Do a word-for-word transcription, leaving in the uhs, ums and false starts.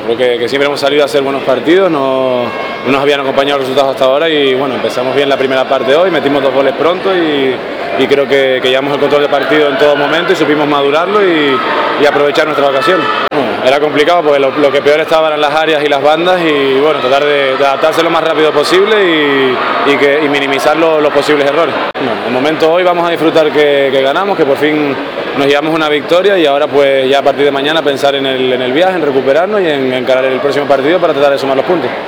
creo que, que siempre hemos salido a hacer buenos partidos, no, no nos habían acompañado los resultados hasta ahora y bueno, empezamos bien la primera parte hoy, metimos dos goles pronto y, y creo que, que llevamos el control del partido en todo momento y supimos madurarlo y, y aprovechar nuestra ocasión. Bueno, era complicado porque lo, lo que peor estaba eran las áreas y las bandas y bueno, tratar de, de adaptarse lo más rápido posible y, y, que, y minimizar lo, los posibles errores. Bueno, de momento hoy vamos a disfrutar que, que ganamos, que por fin nos llevamos una victoria y ahora pues ya a partir de mañana pensar en el, en el viaje, en recuperarnos y en encarar el próximo partido para tratar de sumar los puntos.